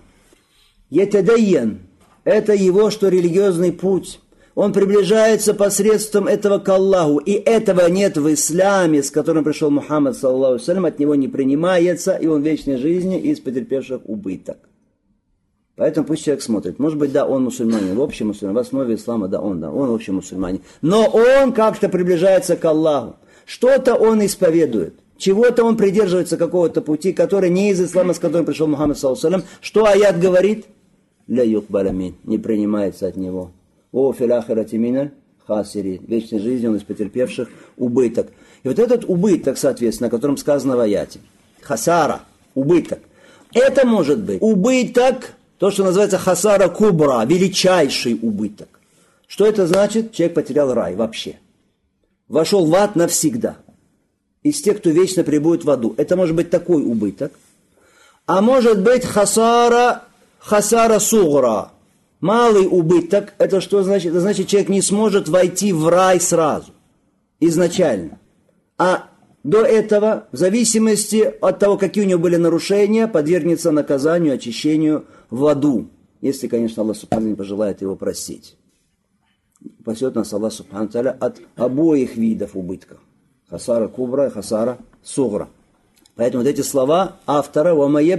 Ятадайян, это его, что религиозный путь. Он приближается посредством этого к Аллаху. И этого нет в исламе, с которым пришел Мухаммад, саллаллаху алейхи ва саллям, от него не принимается, и он в вечной жизни из потерпевших убыток. Поэтому пусть человек смотрит. Может быть, да, он мусульманин, в общем мусульманин, в основе ислама, да, он, да, он в общем мусульманин. Но он как-то приближается к Аллаху. Что-то он исповедует. Чего-то он придерживается какого-то пути, который не из ислама, с которым пришел Мухаммад, саллаллаху алейхи ва саллям. Что аят говорит? Ля юкбаля мин, не принимается от него. О фил ахирати миналь хасирин. В вечной жизни он из потерпевших убыток. И вот этот убыток, соответственно, о котором сказано в аяте, хасара, убыток, это может быть убыток, то, что называется хасара кубра, величайший убыток. Что это значит? Человек потерял рай вообще. Вошел в ад навсегда. Из тех, кто вечно пребудет в аду. Это может быть такой убыток. А может быть хасара, хасара сугра. Малый убыток. Это что значит? Это значит, человек не сможет войти в рай сразу. Изначально. А до этого, в зависимости от того, какие у него были нарушения, подвергнется наказанию, очищению в аду. Если, конечно, Аллах Субхану не пожелает его простить. Спасет нас Аллах Субхану Тааля от обоих видов убытков. Хасара кубра и хасара сугра. Поэтому вот эти слова автора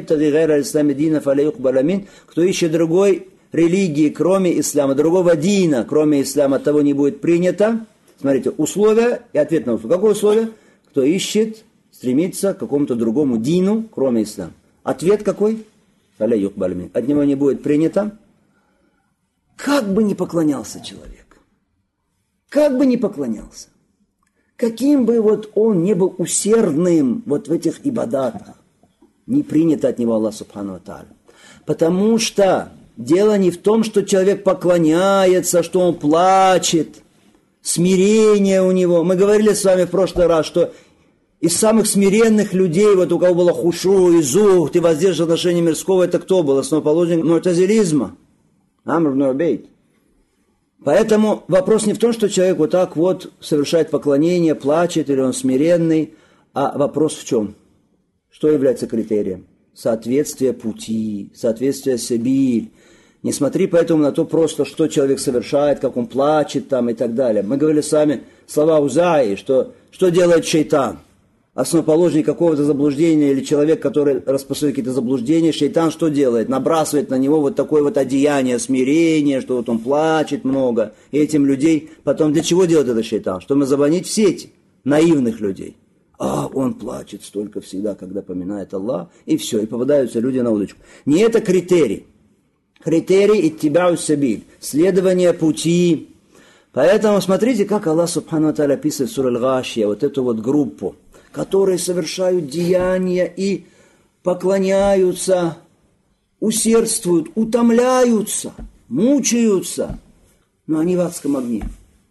кто ищет другой религии, кроме ислама, другого дина, кроме ислама, того не будет принято. Смотрите, условия и ответ на условие. Какое условие? Кто ищет, стремится к какому-то другому дину, кроме ислама. Ответ какой? От него не будет принято. Как бы ни поклонялся человек, как бы ни поклонялся, каким бы вот он не был усердным вот в этих ибадатах, не принято от него Аллах Субхану ва Тааля. Потому что дело не в том, что человек поклоняется, что он плачет, смирение у него. Мы говорили с вами в прошлый раз, что из самых смиренных людей, вот у кого было хушу и зухт, и воздержание отношения мирского, это кто был? Основоположник му'тазилизма. Амр ибн Убейд. Поэтому вопрос не в том, что человек вот так вот совершает поклонение, плачет, или он смиренный, а вопрос в чем? Что является критерием? Соответствие пути, соответствие сабиль. Не смотри поэтому на то просто, что человек совершает, как он плачет там и так далее. Мы говорили с вами, слова Узаи, что, что делает шейтан? Основоположник какого-то заблуждения или человек, который распространяет какие-то заблуждения, шейтан что делает? Набрасывает на него вот такое вот одеяние смирения, что вот он плачет много. И этим людей потом для чего делает это шейтан? Чтобы забанить в сети наивных людей. А он плачет столько всегда, когда поминает Аллах, и все, и попадаются люди на удочку. Не это критерий. Критерий иттибау сабиль, следование пути. Поэтому смотрите, как Аллах Субхану ва Тааля описывает в суре Аль-Гашия, вот эту вот группу, которые совершают деяния и поклоняются, усердствуют, утомляются, мучаются, но они в адском огне.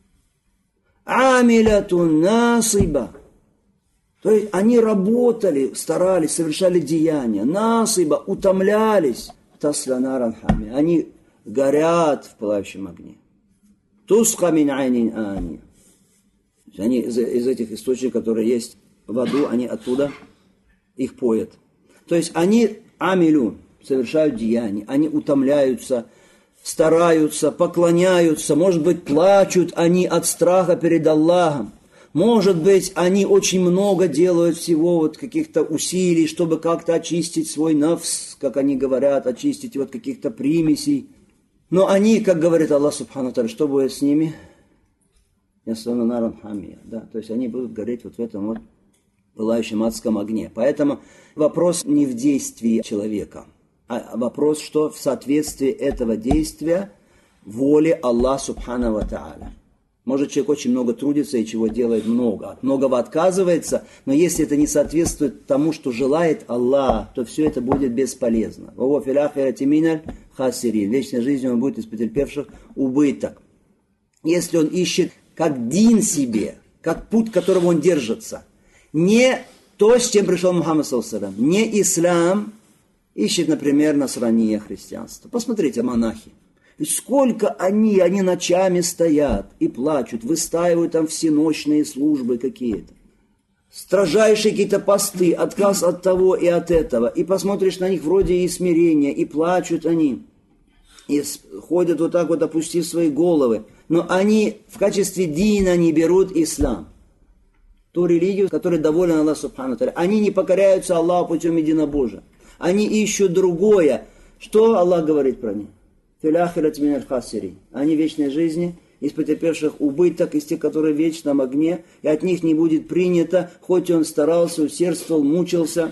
Амилятун насиба. То есть они работали, старались, совершали деяния. Насиба, утомлялись. Таслянаран хами. Они горят в пылающем огне. Тусха мин айнин ани. Они из, из этих источников, которые есть в аду, они оттуда их поят. То есть они амилю, совершают деяния, они утомляются, стараются, поклоняются, может быть, плачут они от страха перед Аллахом. Может быть, они очень много делают всего, вот каких-то усилий, чтобы как-то очистить свой нафс, как они говорят, очистить вот каких-то примесей. Но они, как говорит Аллах Субхану ва Тааля, что будет с ними? Да, то есть они будут гореть вот в этом вот пылающем адском огне. Поэтому вопрос не в действии человека, а вопрос, что в соответствии этого действия воле Аллаха Субхану ва Тааля. Может, человек очень много трудится и чего делает много, от многого отказывается, но если это не соответствует тому, что желает Аллах, то все это будет бесполезно. В вечной жизни он будет из потерпевших убыток. Если он ищет как дин себе, как путь, которого он держится, не то, с чем пришел Мухаммад саллаллаху алейхи ва саллям, не ислам, ищет, например, насрания, христианство. Посмотрите, монахи. Ведь сколько они, они ночами стоят и плачут, выстаивают там всеночные службы какие-то. Строжайшие какие-то посты, отказ от того и от этого. И посмотришь на них вроде и смирения, и плачут они. И ходят вот так вот, опустив свои головы. Но они в качестве дина не берут ислам. Ту религию, которой доволен Аллах Субхану ва Тааля. Они не покоряются Аллаху путем единобожия. Они ищут другое. Что Аллах говорит про них? Они в вечной жизни, из потерпевших убыток, из тех, которые в вечном огне, и от них не будет принято, хоть он старался, усердствовал, мучился.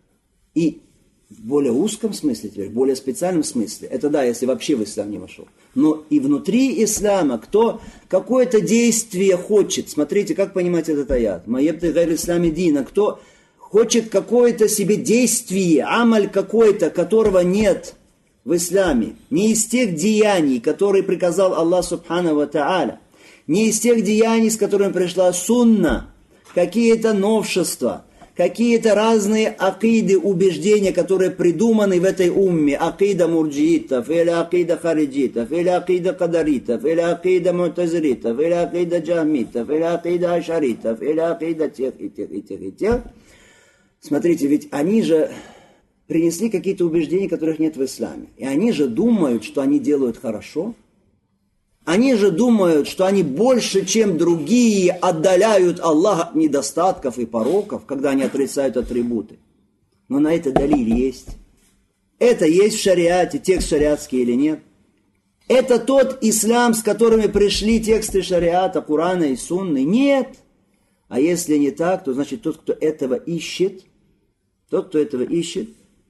И в более узком смысле, теперь, в более специальном смысле, это да, если вообще в ислам не вошел. Но и внутри ислама, кто какое-то действие хочет, смотрите, как понимать этот аят, «Маебты гайр ислами дина», кто хочет какое-то себе действие, амаль какой-то, которого нет в исламе, не из тех деяний, которые приказал Аллах Субхану ва Тааля, не из тех деяний, с которыми пришла сунна, какие-то новшества, какие-то разные акиды, убеждения, которые придуманы в этой умме, акида мурджиитов, или акида хариджитов, или акида кадаритов, или акида мутазилитов, или акида джахмитов, или акида ашаритов, или акида тех и тех и тех и тех. Смотрите, ведь они же принесли какие-то убеждения, которых нет в исламе. И они же думают, что они делают хорошо. Они же думают, что они больше, чем другие, отдаляют Аллаха от недостатков и пороков, когда они отрицают атрибуты. Но на это далиль есть. Это есть в шариате, текст шариатский или нет. Это тот ислам, с которыми пришли тексты шариата, Курана и Сунны. Нет. А если не так, то значит тот, кто этого ищет, тот, кто этого ищет,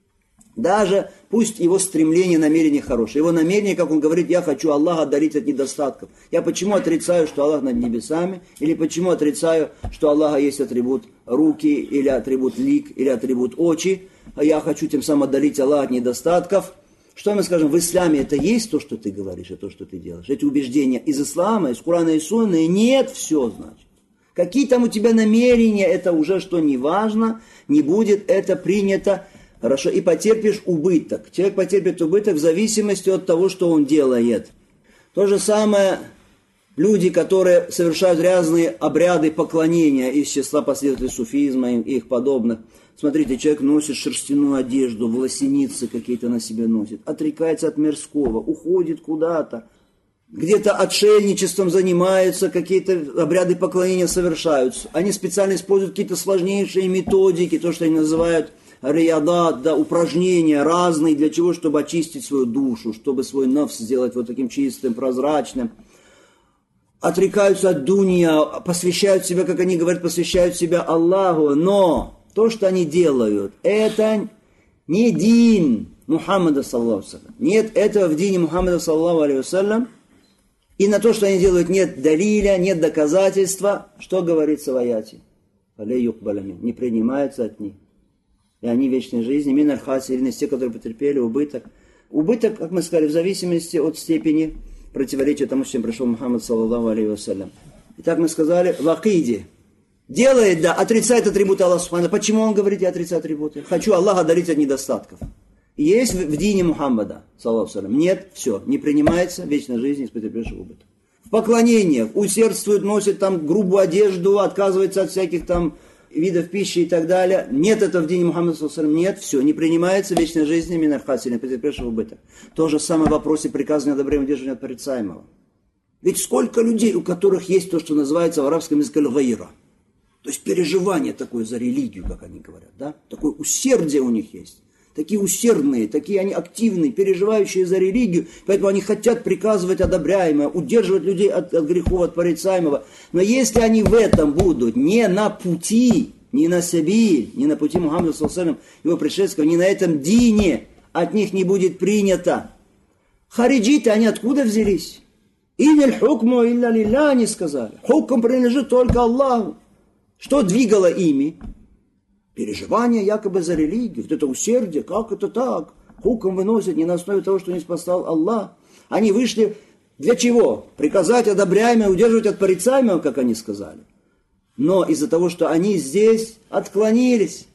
даже пусть его стремление, намерение хорошее. Его намерение, как он говорит, я хочу Аллаха одарить от недостатков. Я почему отрицаю, что Аллах над небесами? Или почему отрицаю, что Аллаха есть атрибут руки, или атрибут лик, или атрибут очи? А я хочу тем самым отдалить Аллаха от недостатков. Что мы скажем, в исламе это есть то, что ты говоришь, и то, что ты делаешь? Эти убеждения из ислама, из Курана и Сунны? Нет, все значит. Какие там у тебя намерения, это уже что не важно, не будет это принято. Хорошо, и потерпишь убыток. Человек потерпит убыток в зависимости от того, что он делает. То же самое люди, которые совершают разные обряды поклонения из числа последователей суфизма и их подобных. Смотрите, человек носит шерстяную одежду, волосеницы какие-то на себе носит, отрекается от мирского, уходит куда-то. где-то отшельничеством занимаются, какие-то обряды поклонения совершают. Они специально используют какие-то сложнейшие методики, то, что они называют риядат, да, упражнения разные, для чего? Чтобы очистить свою душу, чтобы свой нафс сделать вот таким чистым, прозрачным. Отрекаются от дунья, посвящают себя, как они говорят, посвящают себя Аллаху, но то, что они делают, это не дин Мухаммада, саллаллаху алейхи ва саллям. Нет этого в дине Мухаммада, саллаллаху алейхи ва саллям. И на то, что они делают, нет далиля, нет доказательства. Что говорится в аяте? Не принимается от них. И они в вечной жизни, миналь хасирин, из тех, которые потерпели убыток. Убыток, как мы сказали, в зависимости от степени противоречия тому, с чем пришел Мухаммад, саллаллаху алейхи ва саллям. Итак, мы сказали, в акиде. Делает, да, отрицает атрибуты Аллаха Субхана. Почему он говорит, я отрицаю атрибуты? Хочу Аллаха одарить от недостатков. Есть в, в дине Мухаммада, саллаллаху алейхи ва саллям. Нет, все, не принимается, вечная жизнь из потерпевших убыток. В поклонениях усердствует, носит там грубую одежду, отказывается от всяких там видов пищи и так далее. Нет этого в дине Мухаммада, саллаллаху алейхи ва саллям. Нет, все, не принимается вечной жизни миналь хасирин, потерпевших убыток. То же самое в вопросе приказания одобрения удерживания от порицаемого. Ведь сколько людей, у которых есть то, что называется в арабском языке аль-гайра. То есть переживание такое за религию, как они говорят, да? Такое усердие у них есть. Такие усердные, такие они активные, переживающие за религию, поэтому они хотят приказывать одобряемое, удерживать людей от, от грехов, от порицаемого. Но если они в этом будут не на пути, не на сабиль, не на пути Мухаммада, саллаллаху алейхи ва саллям, его предшественников, не на этом дине, от них не будет принято. Хариджиты, они откуда взялись? «Инель хукму илля лилля», они сказали. Хукм принадлежит только Аллаху. Что двигало ими? Переживание якобы за религию, вот это усердие, как это так? Хукм выносят не на основе того, что не спасал Аллах. Они вышли для чего? Приказать одобряемое, удерживать от порицаемого, как они сказали. Но из-за того, что они здесь отклонились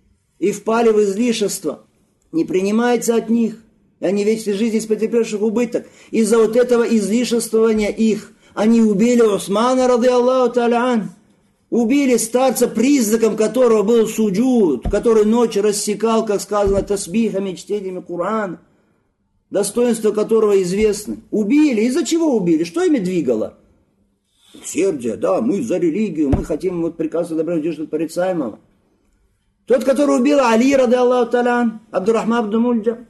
и впали в излишество, не принимается от них, и они в вечной жизни из потерпевших убыток. Из-за вот этого излишествования их они убили Усмана, рады Аллаху та'аля ан. Убили старца, признаком которого был суджуд, который ночью рассекал, как сказано, тасбихами, чтениями Корана, достоинство которого известно. Убили. Из-за чего убили? Что ими двигало? Усердие, да, мы за религию, мы хотим вот приказ одобрять удерживать порицаемого. Тот, который убил Али, рады Аллаху та'аля ан, Абдуррахман ибн Мульджам,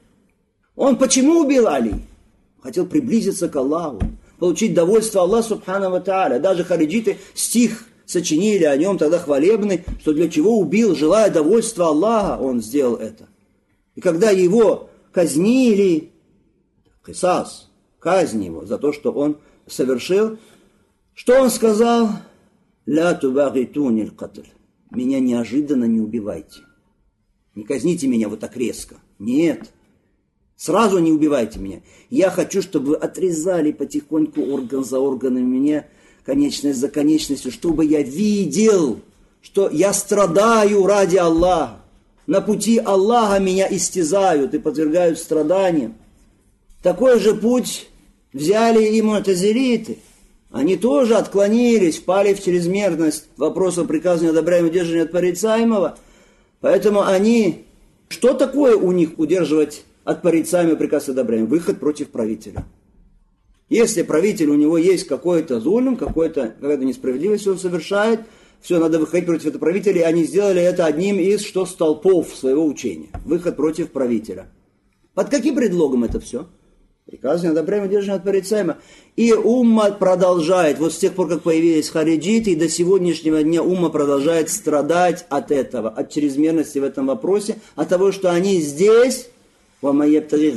он почему убил Али? Хотел приблизиться к Аллаху, получить довольство Аллаха субхану ва тааля. Даже хариджиты стих сочинили о нем тогда хвалебный, что для чего убил, желая довольства Аллаха, он сделал это. И когда его казнили, кисас, казнь его за то, что он совершил, что он сказал? «Ля тубагитуни аль-катль». Меня неожиданно не убивайте. Не казните меня вот так резко. Нет. Сразу не убивайте меня. Я хочу, чтобы вы отрезали потихоньку орган за органом меня, конечность за конечностью, чтобы я видел, что я страдаю ради Аллаха. На пути Аллаха меня истязают и подвергают страданиям. Такой же путь взяли и му'тазилиты. Они тоже отклонились, впали в чрезмерность вопросов приказания одобряемого удерживания от порицаемого. Поэтому они... Что такое у них удерживать от порицаемого приказ одобряемого? Выход против правителя. Если правитель, у него есть какой-то зулм, какой-то, какая-то несправедливость он совершает, все, надо выходить против этого правителя, и они сделали это одним из что столпов своего учения. Выход против правителя. Под каким предлогом это все? Приказание одобряемое удерживание от порицаемого. И умма продолжает, вот с тех пор, как появились хариджиты, и до сегодняшнего дня умма продолжает страдать от этого, от чрезмерности в этом вопросе, от того, что они здесь... Они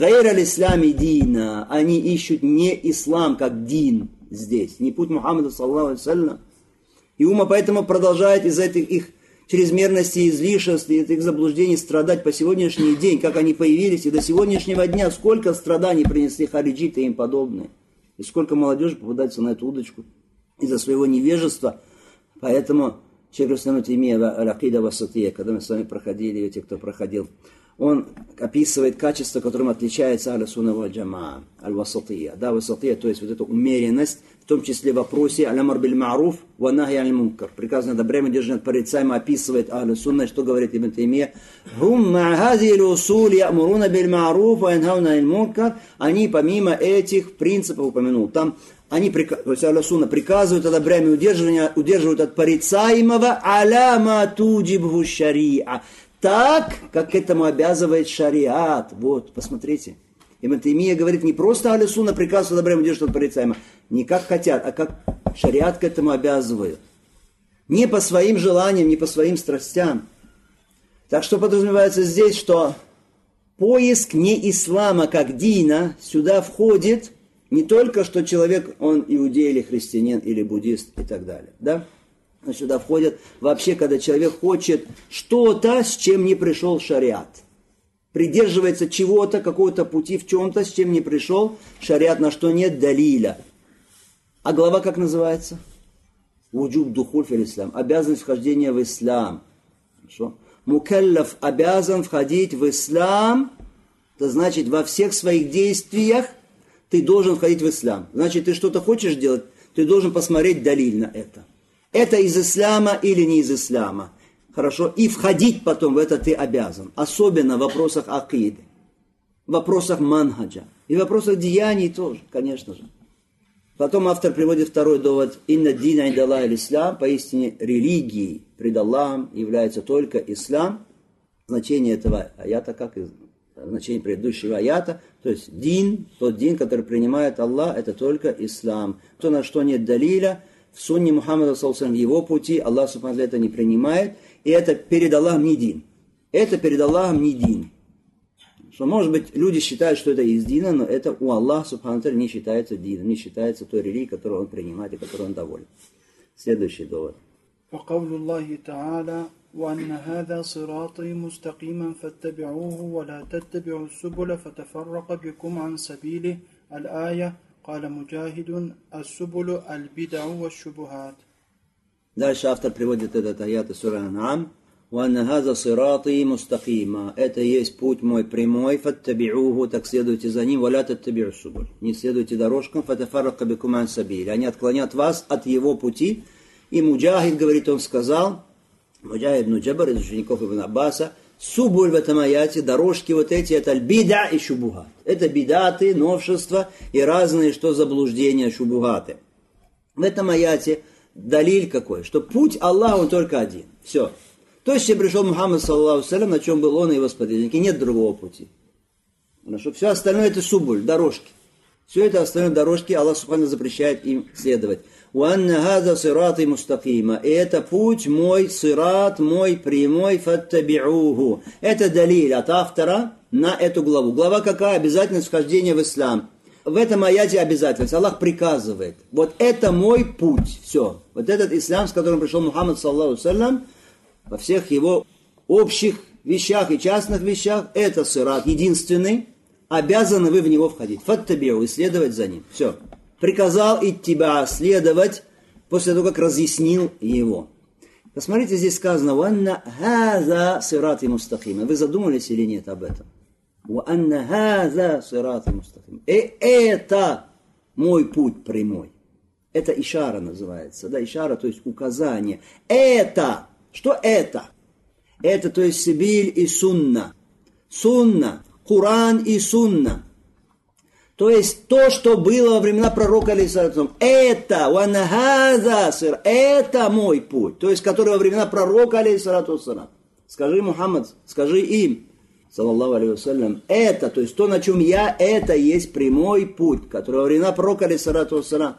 ищут не ислам как дин здесь, не путь Мухаммада, саллаллаху алейхи ва саллям. И умма поэтому продолжает из этих их чрезмерности, излишеств, из этих заблуждений страдать по сегодняшний день, как они появились, и до сегодняшнего дня сколько страданий принесли хариджиты и им подобные. И сколько молодежи попадается на эту удочку из-за своего невежества. Поэтому шейх ал-Ислам Ибн Таймия, аль-Акида ва-Сатия, когда мы с вами проходили, те, кто проходил, он описывает качество, которым отличается аль-сунна валь джамаа, аль-васатия. Да, васатия, то есть вот эта умеренность, в том числе в вопросе аль-амар биль ма'руф ва нахи аниль мункар. Приказ над добром и держание от порицаемого описывает аль-сунна, что говорит Ибн Таймия. Хум ма хазихи л-усуль я'муруна биль ма'руф ва янхауна аниль мункар. Они помимо этих принципов упомянул. Там они, то есть аль-сунна, приказывают о добром и удерживании, удерживают от порицаемого аля ма туджибху шариа. Так, как к этому обязывает шариат. Вот, посмотрите. Ибн Таймия говорит, не просто аль-сунна приказывает добром удерживать от порицаемого, не как хотят, а как шариат к этому обязывает. Не по своим желаниям, не по своим страстям. Так что подразумевается здесь, что поиск не ислама как дина сюда входит не только, что человек, он иудей или христианин или буддист и так далее. Да? Но сюда входит вообще, когда человек хочет что-то, с чем не пришел шариат. Придерживается чего-то, какого-то пути в чем-то, с чем не пришел шариат, на что нет далиля. А глава как называется? Вуджуб духуль фил ислам. Обязанность вхождения в ислам. Хорошо? Мукаллаф обязан входить в ислам. Это значит, во всех своих действиях ты должен входить в ислам. Значит, ты что-то хочешь делать, ты должен посмотреть далиль на это. Это из ислама или не из ислама. Хорошо? И входить потом в это ты обязан. Особенно в вопросах акиды, в вопросах манхаджа. И в вопросах деяний тоже, конечно же. Потом автор приводит второй довод. Инна дина индаллах аль-ислам. Поистине религией пред Аллахом является только ислам. Значение этого аята, как и значение предыдущего аята. То есть дин, тот дин, который принимает Аллах, это только ислам. То, на что нет далиля, в сунне Мухаммада, саллаллаху алейхи ва саллям, в его пути Аллах субхану это не принимает. И это перед Аллахом не дин. Это перед Аллахом не дин. Что, может быть, люди считают, что это из дина, но это у Аллаха субхану не считается дином, не считается той религией, которую он принимает и которой он доволен. Следующий довод. وقول الله تعالى وأن هذا صراطي مستقيما فاتبعوه ولا تتبعوا السبل فتفرق بكم عن سبيله الآية قال مجاهد السبل البدع والشبهات. Дальше автор приводит этот аят из суры Ан'ам. وَأَنَّ هَذَا صِرَاطِي مُسْتَقِيمًا. Это есть путь мой прямой, فَاتَّبِعُوهُ, так следуйте за ним, وَلَا تَتَّبِعُوا السُّبُلَ. Не следуйте дорожкам, فَتَفَرَّقَ بِكُمْ عَنْ سَبِيلِهِ. Они отклонят вас от его пути. И Муджахид, говорит, он сказал, Муджахид ибн Джабар, из учеников Ибн Аббаса, субуль в этом аяте, дорожки вот эти, это аль-бида и шубухат. Это бидаты, новшества и разные, что заблуждения, шубухаты. В этом аяте далиль какой? Что путь Аллаха, он только один. Все. То есть, чем пришел Мухаммад, саллаллаху алейхи ва саллям, на чем был он и его сподвижники, нет другого пути. Хорошо? Все остальное это субуль, дорожки. Все это остальное дорожки, Аллах субхану запрещает им следовать. «Уанна хаза сираты мустакима». И это путь мой, сират мой прямой, фаттаби'уху. Это далиль от автора на эту главу. Глава какая? Обязательность вхождения в ислам. В этом аяте обязательность. Аллах приказывает. Вот это мой путь. Все. Вот этот ислам, с которым пришел Мухаммад, саллаллаху алейхи ва саллям, во всех его общих вещах и частных вещах, это сират единственный. Обязаны вы в него входить. Фаттаби'у, исследовать за ним. Все. Приказал иттиба, следовать, после того, как разъяснил его. Посмотрите, здесь сказано, «Ванна хаза сирати мустахима». Вы задумались или нет об этом? «Ванна хаза сирати мустахима». И это мой путь прямой. Это ишара называется. Да, ишара, то есть указание. Это. Что это? Это, то есть, сибиль и сунна. Сунна. Куран и сунна. То есть то, что было во времена пророка алейхиссалям. Это, ванахаза, это мой путь. То есть, который во времена пророка алейхиссалям. Скажи, Мухаммад, скажи им, саллаллаху алейхи ва саллям, это, то есть то, на чем я, это есть прямой путь, который во времена пророка алейхиссалям.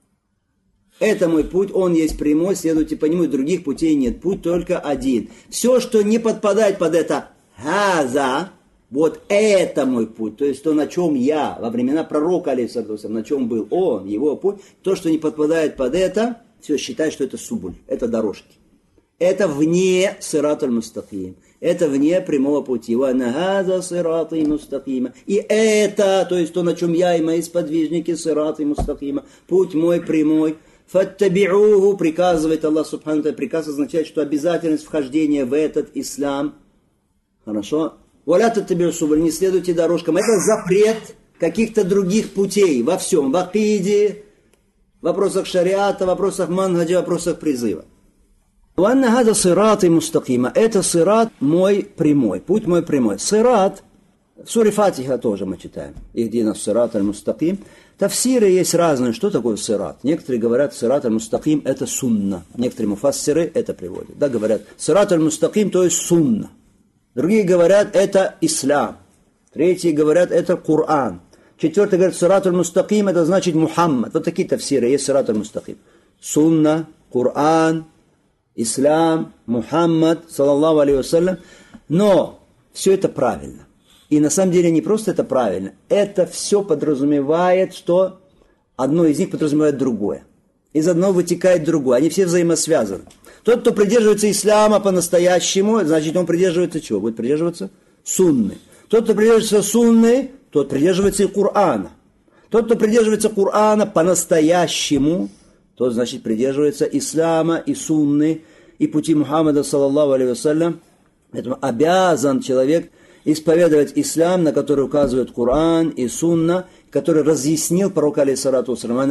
Это мой путь, он есть прямой, следуйте по нему, и других путей нет. Путь только один. Все, что не подпадает под это хаза, вот это мой путь, то есть то, на чем я, во времена пророка, алейхиссалям, на чем был он, его путь, то, что не подпадает под это, все, считай, что это субуль, это дорожки. Это вне сират аль-мустаким, это вне прямого пути. Ванахаза сираты мустакима. И это, то есть то, на чем я и мои сподвижники, сираты мустакима, путь мой прямой. Фаттаби'уху, приказывает Аллах субхану ва тааля. Приказ означает, что обязательность вхождения в этот ислам, хорошо, «Валя таттаби'у субуль», не следуйте дорожкам. Это запрет каких-то других путей во всем, в акиде, в вопросах шариата, в вопросах манхаджа, в вопросах призыва. «Ванна хада сират и мустакима». Это сират мой прямой, путь мой прямой. Сират, в суре Фатиха тоже мы читаем. «Ихдина сират аль-мустаким». Тафсиры есть разные. Что такое сират? Некоторые говорят, сират аль-мустаким это сунна. Некоторые муфассиры это приводят. Да, говорят, сират аль-мустаким то есть сунна. Другие говорят, это ислам. Третьи говорят, это Коран. Четвертый говорят, сират аль-мустаким это значит Мухаммад. Вот такие тафсиры есть, сират аль-мустаким. Сунна, Коран, ислам, Мухаммад, саллаллаху алейхи вассалям. Но все это правильно. И на самом деле не просто это правильно, это все подразумевает, что одно из них подразумевает другое. Из одного вытекает другое, они все взаимосвязаны. Тот, кто придерживается ислама по-настоящему, значит он придерживается чего? Будет придерживаться сунны. Тот, кто придерживается сунны, тот придерживается и Корана. Тот, кто придерживается Корана по-настоящему, тот, значит, придерживается ислама и сунны, и пути Мухаммада, саллаллаху алейхи вассалям. Поэтому обязан человек исповедовать ислам, на который указывает Коран и Сунна, который разъяснил пророк алейхиссалату вассалям.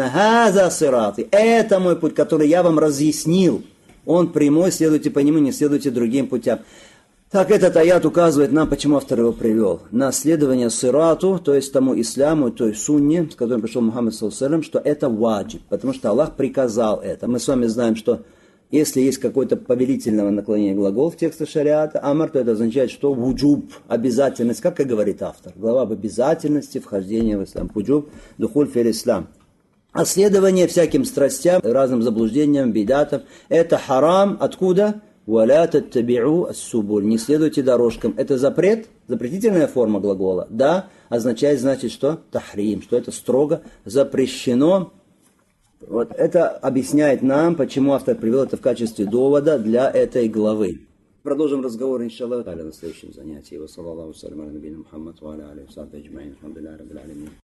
Это мой путь, который я вам разъяснил. Он прямой, следуйте по нему, не следуйте другим путям. Так этот аят указывает нам, почему автор его привел. На следование сирату, то есть тому исламу, той сунне, с которым пришел Мухаммад, саллаллаху алейхи вассалям, что это ваджиб, потому что Аллах приказал это. Мы с вами знаем, что если есть какое-то повелительное наклонение глагол в тексте шариата, амар, то это означает, что вуджуб, обязательность, как и говорит автор. Глава об обязательности вхождения в ислам. Вуджуб, духуль фил ислам. А следование всяким страстям, разным заблуждениям, бидатам, это харам. Откуда? «Валя таттаби'у ас-субуль». Не следуйте дорожкам. Это запрет, запретительная форма глагола. Да, означает, значит, что? Тахрим, что это строго запрещено. Вот это объясняет нам, почему автор привел это в качестве довода для этой главы. Продолжим разговор, иншаллах, на следующем занятии. Ва саллаллаху салям аля набийна Мухаммад ва аля алейхи ва сахбихи аджмаин. Алхамдулиллахи раббил алямин.